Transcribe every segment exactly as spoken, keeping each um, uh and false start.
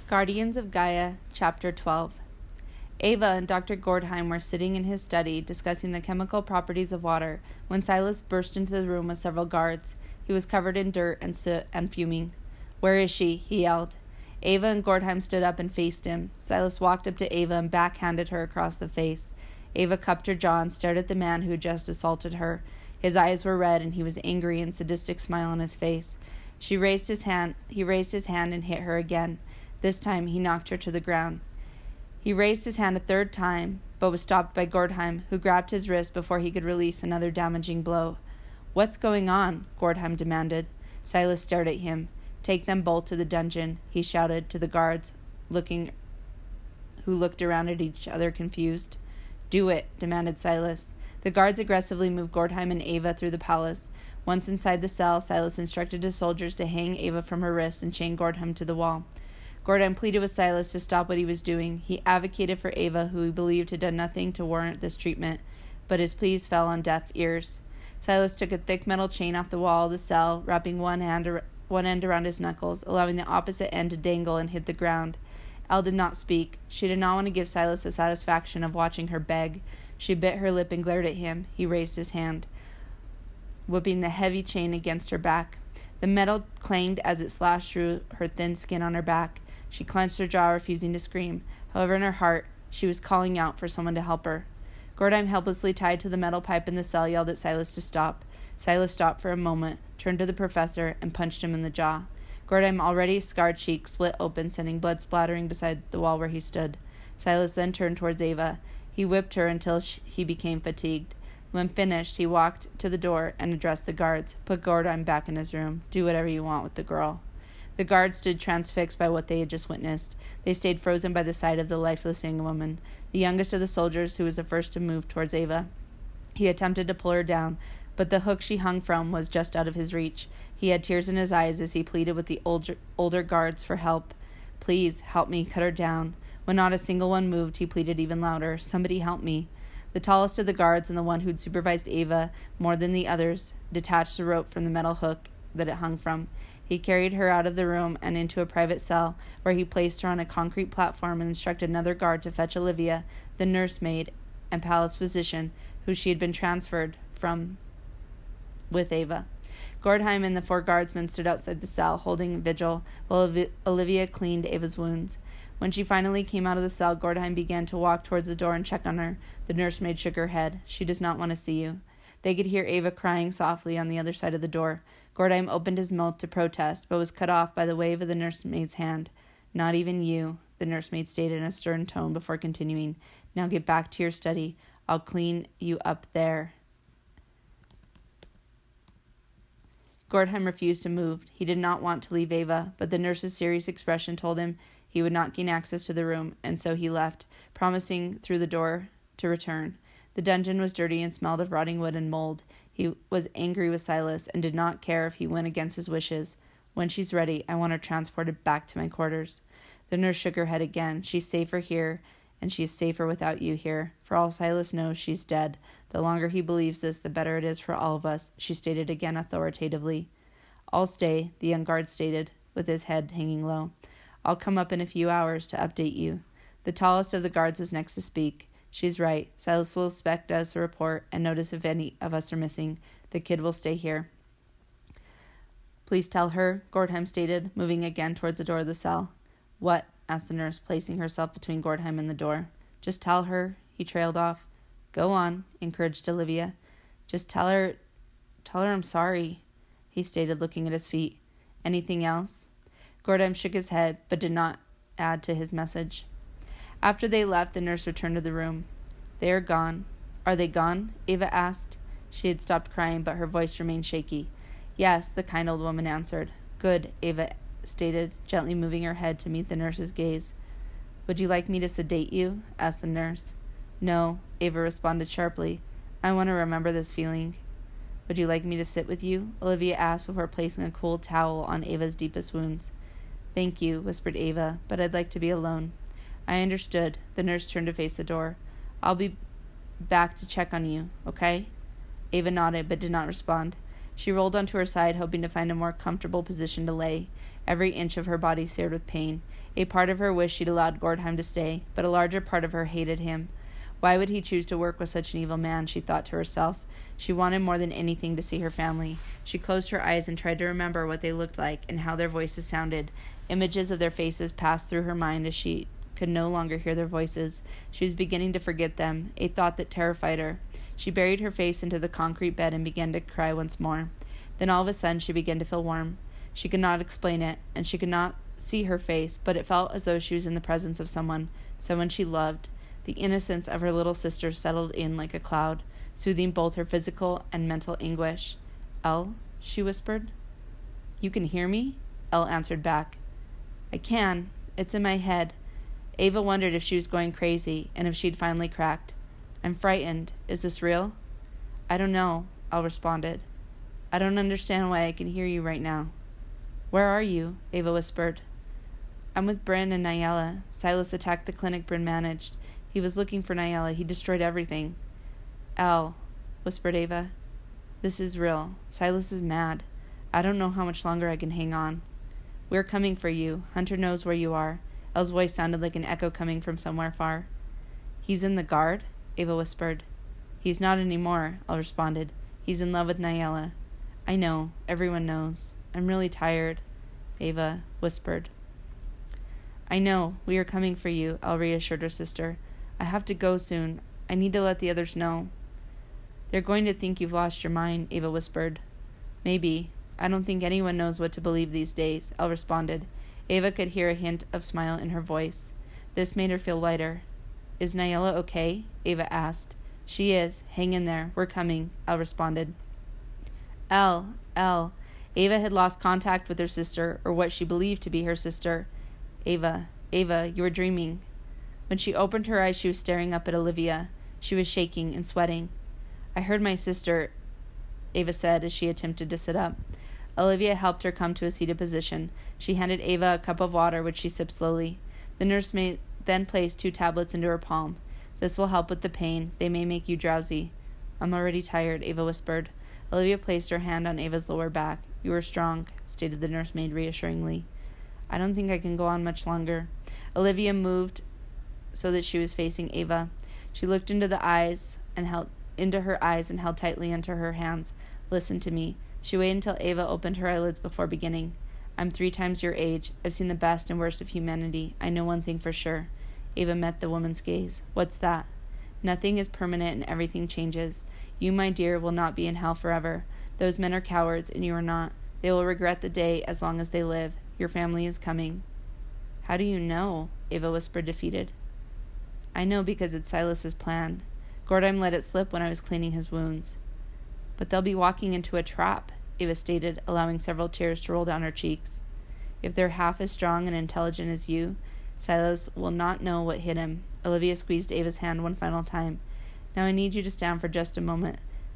Guardians of Gaia, Chapter twelve. Ava and Doctor Gordheim were sitting in his study discussing the chemical properties of water when Silas burst into the room with several guards. He was covered in dirt and soot and fuming. "Where is she?" he yelled. Ava and Gordheim stood up and faced him. Silas walked up to Ava and backhanded her across the face. Ava cupped her jaw and stared at the man who had just assaulted her. His eyes were red and he was angry and sadistic smile on his face. She raised his hand. He raised his hand and hit her again. This time he knocked her to the ground. He raised his hand a third time, but was stopped by Gordheim, who grabbed his wrist before he could release another damaging blow. "What's going on?" Gordheim demanded. Silas stared at him. "Take them both to the dungeon," he shouted to the guards, looking, who looked around at each other confused. "Do it," demanded Silas. The guards aggressively moved Gordheim and Ava through the palace. Once inside the cell, Silas instructed his soldiers to hang Ava from her wrists and chain Gordheim to the wall. Gordheim pleaded with Silas to stop what he was doing. He advocated for Ava, who he believed had done nothing to warrant this treatment, but his pleas fell on deaf ears. Silas took a thick metal chain off the wall of the cell, wrapping one, hand ar- one end around his knuckles, allowing the opposite end to dangle and hit the ground. Elle did not speak. She did not want to give Silas the satisfaction of watching her beg. She bit her lip and glared at him. He raised his hand, whipping the heavy chain against her back. The metal clanged as it slashed through her thin skin on her back. She clenched her jaw, refusing to scream. However, in her heart, she was calling out for someone to help her. Gordheim, helplessly tied to the metal pipe in the cell, yelled at Silas to stop. Silas stopped for a moment, turned to the professor, and punched him in the jaw. Gordheim, already scarred cheek, split open, sending blood splattering beside the wall where he stood. Silas then turned towards Ava. He whipped her until she, he became fatigued. When finished, he walked to the door and addressed the guards. "Put Gordheim back in his room. Do whatever you want with the girl." The guards stood transfixed by what they had just witnessed. They stayed frozen by the sight of the lifeless young woman, the youngest of the soldiers, who was the first to move towards Ava. He attempted to pull her down, but the hook she hung from was just out of his reach. He had tears in his eyes as he pleaded with the older, older guards for help. "Please, help me, cut her down." When not a single one moved, he pleaded even louder. "Somebody help me." The tallest of the guards, and the one who'd supervised Ava more than the others, detached the rope from the metal hook that it hung from. He carried her out of the room and into a private cell, where he placed her on a concrete platform and instructed another guard to fetch Olivia, the nursemaid and palace physician, who she had been transferred from with Ava. Gordheim and the four guardsmen stood outside the cell, holding vigil, while Olivia cleaned Ava's wounds. When she finally came out of the cell, Gordheim began to walk towards the door and check on her. The nursemaid shook her head. "She does not want to see you." They could hear Ava crying softly on the other side of the door. Gordheim opened his mouth to protest, but was cut off by the wave of the nursemaid's hand. "Not even you," the nursemaid stated in a stern tone before continuing. "Now get back to your study. I'll clean you up there." Gordheim refused to move. He did not want to leave Ava, but the nurse's serious expression told him he would not gain access to the room, and so he left, promising through the door to return. The dungeon was dirty and smelled of rotting wood and mold. He was angry with Silas and did not care if he went against his wishes. "When she's ready, I want her transported back to my quarters." The nurse shook her head again. "She's safer here, and she's safer without you here. For all Silas knows, she's dead. The longer he believes this, the better it is for all of us," she stated again authoritatively. "I'll stay," the young guard stated, with his head hanging low. "I'll come up in a few hours to update you." The tallest of the guards was next to speak. "She's right. Silas will expect us a report and notice if any of us are missing. The kid will stay here." "Please tell her," Gordheim stated, moving again towards the door of the cell. "What?" asked the nurse, placing herself between Gordheim and the door. "Just tell her," he trailed off. "Go on," encouraged Olivia. "Just tell her, tell her I'm sorry," he stated, looking at his feet. "Anything else?" Gordheim shook his head, but did not add to his message. After they left, the nurse returned to the room. "They are gone." "Are they gone?" Ava asked. She had stopped crying, but her voice remained shaky. "Yes," the kind old woman answered. "Good," Ava stated, gently moving her head to meet the nurse's gaze. "Would you like me to sedate you?" asked the nurse. "No," Ava responded sharply. "I want to remember this feeling." "Would you like me to sit with you?" Olivia asked before placing a cool towel on Ava's deepest wounds. "Thank you," whispered Ava, "but I'd like to be alone." "I understood." The nurse turned to face the door. "I'll be back to check on you, okay?" Ava nodded, but did not respond. She rolled onto her side, hoping to find a more comfortable position to lay. Every inch of her body seared with pain. A part of her wished she'd allowed Gordheim to stay, but a larger part of her hated him. Why would he choose to work with such an evil man, she thought to herself. She wanted more than anything to see her family. She closed her eyes and tried to remember what they looked like and how their voices sounded. Images of their faces passed through her mind as she could no longer hear their voices. She was beginning to forget them, a thought that terrified her. She buried her face into the concrete bed and began to cry once more. Then all of a sudden she began to feel warm. She could not explain it, and she could not see her face, but it felt as though she was in the presence of someone, someone she loved. The innocence of her little sister settled in like a cloud, soothing both her physical and mental anguish. "Elle," she whispered. "You can hear me?" Elle answered back. "I can. It's in my head." Ava wondered if she was going crazy, and if she'd finally cracked. "I'm frightened. Is this real?" "I don't know," Elle responded. "I don't understand why I can hear you right now." "Where are you?" Ava whispered. "I'm with Bryn and Nayela. Silas attacked the clinic Bryn managed. He was looking for Nayela. He destroyed everything." "Elle," whispered Ava. "This is real. Silas is mad. I don't know how much longer I can hang on." "We're coming for you. Hunter knows where you are." Elle's voice sounded like an echo coming from somewhere far. "He's in the guard?" Ava whispered. "He's not anymore," Elle responded. "He's in love with Nayela." "I know. Everyone knows. I'm really tired," Ava whispered. "I know. We are coming for you," Elle reassured her sister. "I have to go soon. I need to let the others know." "They're going to think you've lost your mind," Ava whispered. "Maybe. I don't think anyone knows what to believe these days," Elle responded. Ava could hear a hint of smile in her voice. This made her feel lighter. "Is Nayela okay?" Ava asked. "She is. Hang in there. We're coming," Elle responded. Elle, Elle. Ava had lost contact with her sister, or what she believed to be her sister. "Ava, Ava, you are dreaming." When she opened her eyes, she was staring up at Olivia. She was shaking and sweating. "I heard my sister," Ava said as she attempted to sit up. Olivia helped her come to a seated position. She handed Ava a cup of water, which she sipped slowly. The nursemaid then placed two tablets into her palm. "This will help with the pain. They may make you drowsy." "I'm already tired," Ava whispered. Olivia placed her hand on Ava's lower back. "You are strong," stated the nursemaid reassuringly. "I don't think I can go on much longer." Olivia moved so that she was facing Ava. She looked into the eyes and held into her eyes and held tightly into her hands. "Listen to me." She waited until Ava opened her eyelids before beginning. "I'm three times your age. I've seen the best and worst of humanity. I know one thing for sure." Ava met the woman's gaze. "What's that?" "Nothing is permanent and everything changes. You, my dear, will not be in hell forever. Those men are cowards, and you are not. They will regret the day as long as they live. Your family is coming." "How do you know?" Ava whispered, defeated. "I know because it's Silas's plan. Gordheim let it slip when I was cleaning his wounds." "But they'll be walking into a trap," Ava stated, allowing several tears to roll down her cheeks. "If they're half as strong and intelligent as you, Silas will not know what hit him." Olivia squeezed Ava's hand one final time. "Now I need you to stand for just a moment.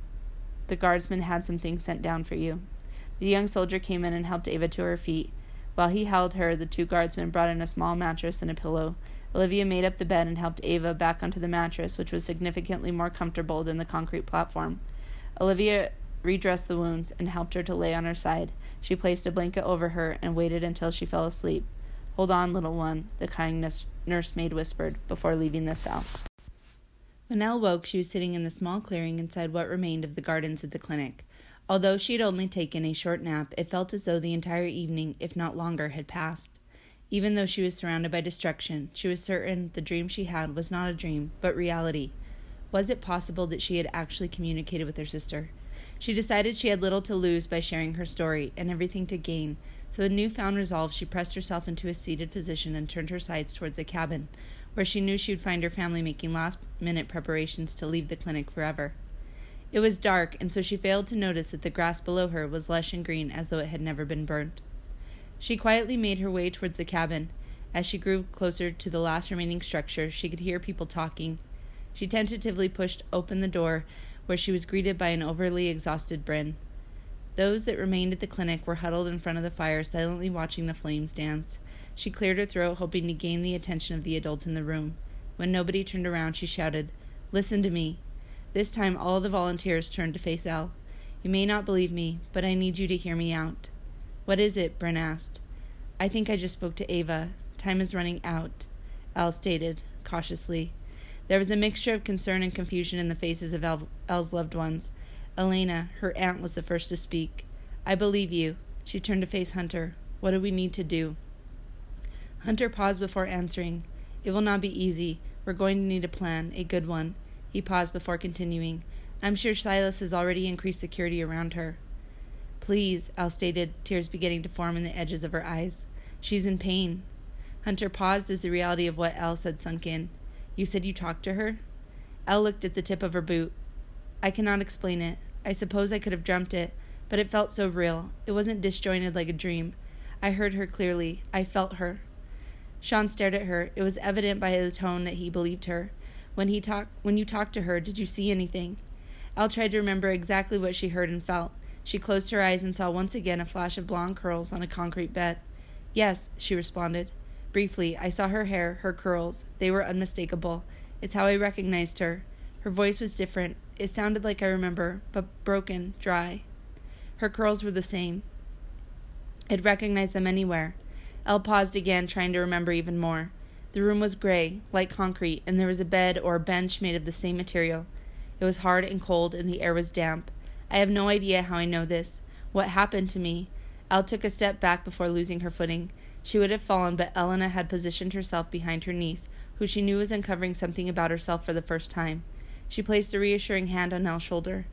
The guardsman had some things sent down for you." The young soldier came in and helped Ava to her feet. While he held her, the two guardsmen brought in a small mattress and a pillow. Olivia made up the bed and helped Ava back onto the mattress, which was significantly more comfortable than the concrete platform. Olivia redressed the wounds and helped her to lay on her side. She placed a blanket over her and waited until she fell asleep. "Hold on, little one," the kind nursemaid whispered before leaving the cell. When Elle woke, she was sitting in the small clearing inside what remained of the gardens at the clinic. Although she had only taken a short nap, it felt as though the entire evening, if not longer, had passed. Even though she was surrounded by destruction, she was certain the dream she had was not a dream, but reality. Was it possible that she had actually communicated with her sister? She decided she had little to lose by sharing her story, and everything to gain, so with newfound resolve she pressed herself into a seated position and turned her sides towards the cabin, where she knew she would find her family making last-minute preparations to leave the clinic forever. It was dark, and so she failed to notice that the grass below her was lush and green as though it had never been burnt. She quietly made her way towards the cabin. As she grew closer to the last remaining structure, she could hear people talking. She tentatively pushed open the door, where she was greeted by an overly exhausted Bryn. Those that remained at the clinic were huddled in front of the fire, silently watching the flames dance. She cleared her throat, hoping to gain the attention of the adults in the room. When nobody turned around, she shouted, "Listen to me." This time all the volunteers turned to face Elle. You may not believe me, but I need you to hear me out. What is it? Bryn asked. I think I just spoke to Ava. Time is running out, Elle stated, cautiously. There was a mixture of concern and confusion in the faces of El- Elle's loved ones. Elena, her aunt, was the first to speak. I believe you. She turned to face Hunter. What do we need to do? Hunter paused before answering. It will not be easy. We're going to need a plan, a good one. He paused before continuing. I'm sure Silas has already increased security around her. Please, Elle stated, tears beginning to form in the edges of her eyes. She's in pain. Hunter paused as the reality of what Elle said sunk in. You said you talked to her? Elle looked at the tip of her boot. I cannot explain it. I suppose I could have dreamt it, but it felt so real. It wasn't disjointed like a dream. I heard her clearly. I felt her. Sean stared at her. It was evident by the tone that he believed her. When he talked, when you talked to her, did you see anything? Elle tried to remember exactly what she heard and felt. She closed her eyes and saw once again a flash of blonde curls on a concrete bed. Yes, she responded. Briefly, I saw her hair, her curls. They were unmistakable. It's how I recognized her. Her voice was different. It sounded like I remember, but broken, dry. Her curls were the same. I'd recognize them anywhere. Elle paused again, trying to remember even more. The room was gray, like concrete, and there was a bed or a bench made of the same material. It was hard and cold, and the air was damp. I have no idea how I know this. What happened to me? Elle took a step back before losing her footing. She would have fallen, but Elena had positioned herself behind her niece, who she knew was uncovering something about herself for the first time. She placed a reassuring hand on Elle's shoulder.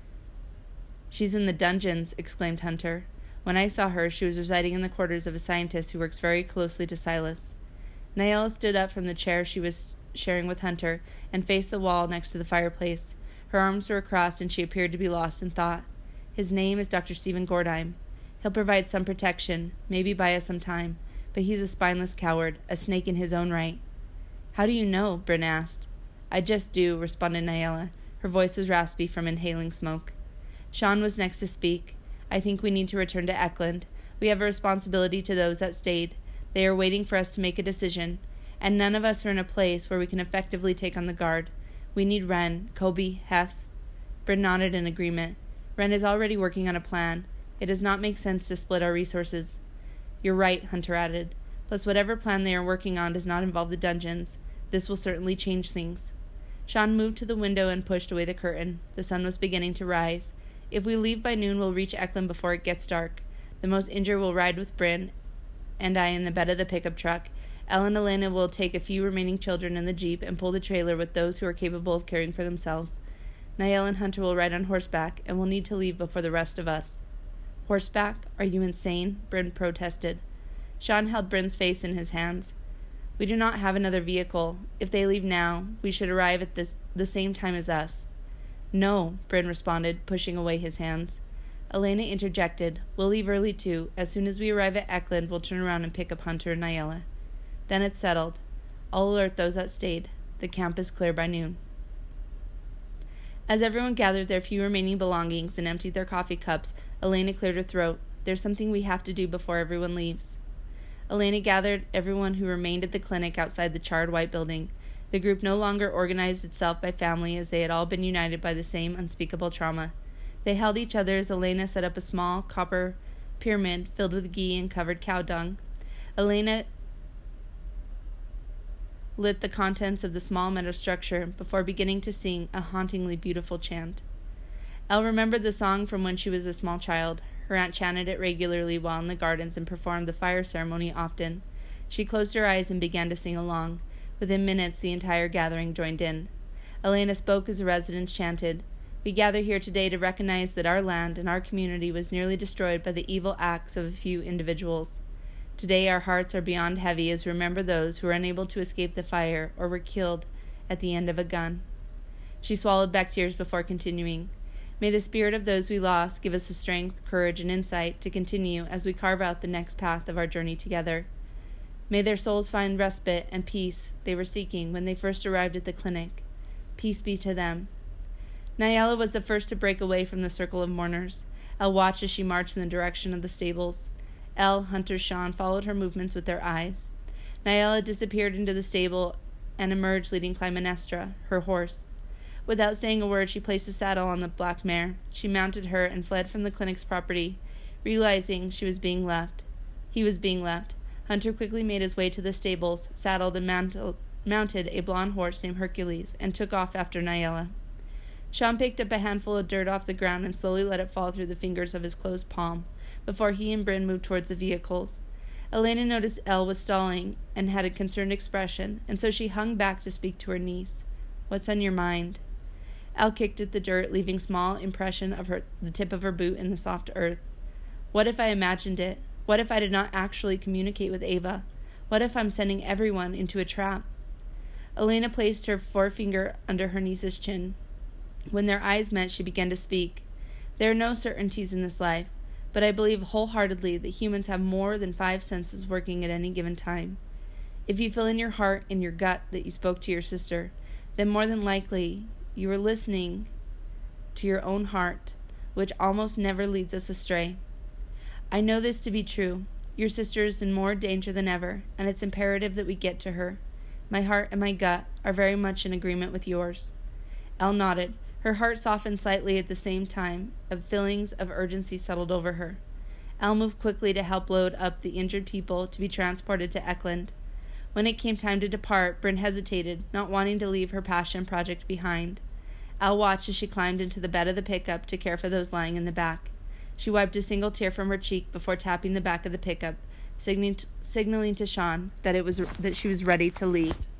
She's in the dungeons, exclaimed Hunter. When I saw her, she was residing in the quarters of a scientist who works very closely to Silas. Nayela stood up from the chair she was sharing with Hunter and faced the wall next to the fireplace. Her arms were crossed and she appeared to be lost in thought. His name is Doctor Stephen Gordheim. He'll provide some protection, maybe buy us some time, but he's a spineless coward, a snake in his own right. How do you know? Bryn asked. I just do, responded Nayela. Her voice was raspy from inhaling smoke. Sean was next to speak. I think we need to return to Eklund. We have a responsibility to those that stayed. They are waiting for us to make a decision, and none of us are in a place where we can effectively take on the guard. We need Ren, Kobe, Hef. Bryn nodded in agreement. Ren is already working on a plan. It does not make sense to split our resources. You're right, Hunter added. Plus, whatever plan they are working on does not involve the dungeons. This will certainly change things. Sean moved to the window and pushed away the curtain. The sun was beginning to rise. If we leave by noon, we'll reach Eklund before it gets dark. The most injured will ride with Bryn and I in the bed of the pickup truck. Elle and Elena will take a few remaining children in the jeep and pull the trailer with those who are capable of caring for themselves. Nayel and Hunter will ride on horseback and will need to leave before the rest of us. Horseback? Are you insane? Bryn protested. Sean held Bryn's face in his hands. We do not have another vehicle. If they leave now, we should arrive at this, the same time as us. No, Bryn responded, pushing away his hands. Elena interjected. We'll leave early too. As soon as we arrive at Eklund, we'll turn around and pick up Hunter and Nayela. Then it's settled. I'll alert those that stayed. The camp is clear by noon. As everyone gathered their few remaining belongings and emptied their coffee cups, Elena cleared her throat. There's something we have to do before everyone leaves. Elena gathered everyone who remained at the clinic outside the charred white building. The group no longer organized itself by family, as they had all been united by the same unspeakable trauma. They held each other as Elena set up a small copper pyramid filled with ghee and covered cow dung. Elena lit the contents of the small metal structure before beginning to sing a hauntingly beautiful chant. Elle remembered the song from when she was a small child. Her aunt chanted it regularly while in the gardens and performed the fire ceremony often. She closed her eyes and began to sing along. Within minutes, the entire gathering joined in. Elena spoke as the residents chanted. We gather here today to recognize that our land and our community was nearly destroyed by the evil acts of a few individuals. Today our hearts are beyond heavy as we remember those who were unable to escape the fire or were killed at the end of a gun. She swallowed back tears before continuing. May the spirit of those we lost give us the strength, courage, and insight to continue as we carve out the next path of our journey together. May their souls find respite and peace they were seeking when they first arrived at the clinic. Peace be to them. Nayela was the first to break away from the circle of mourners. Elle watched as she marched in the direction of the stables. Elle, Hunter, Sean followed her movements with their eyes. Nayela disappeared into the stable and emerged leading Clytemnestra, her horse. Without saying a word, she placed the saddle on the black mare. She mounted her and fled from the clinic's property, realizing she was being left. He was being left. Hunter quickly made his way to the stables, saddled and mantled, mounted a blond horse named Hercules, and took off after Nayela. Sean picked up a handful of dirt off the ground and slowly let it fall through the fingers of his closed palm, before he and Bryn moved towards the vehicles. Elena noticed Elle was stalling and had a concerned expression, and so she hung back to speak to her niece. "What's on your mind?" Elle kicked at the dirt, leaving small impression of her the tip of her boot in the soft earth. What if I imagined it? What if I did not actually communicate with Ava? What if I'm sending everyone into a trap? Elena placed her forefinger under her niece's chin. When their eyes met, she began to speak. There are no certainties in this life, but I believe wholeheartedly that humans have more than five senses working at any given time. If you feel in your heart and your gut that you spoke to your sister, then more than likely you are listening to your own heart, which almost never leads us astray. I know this to be true. Your sister is in more danger than ever, and it's imperative that we get to her. My heart and my gut are very much in agreement with yours." Elle nodded. Her heart softened slightly at the same time. Of feelings of urgency settled over her. Elle moved quickly to help load up the injured people to be transported to Eckland. When it came time to depart, Bryn hesitated, not wanting to leave her passion project behind. Elle watched as she climbed into the bed of the pickup to care for those lying in the back. She wiped a single tear from her cheek before tapping the back of the pickup, signaling signaling to Sean that it was that she was ready to leave.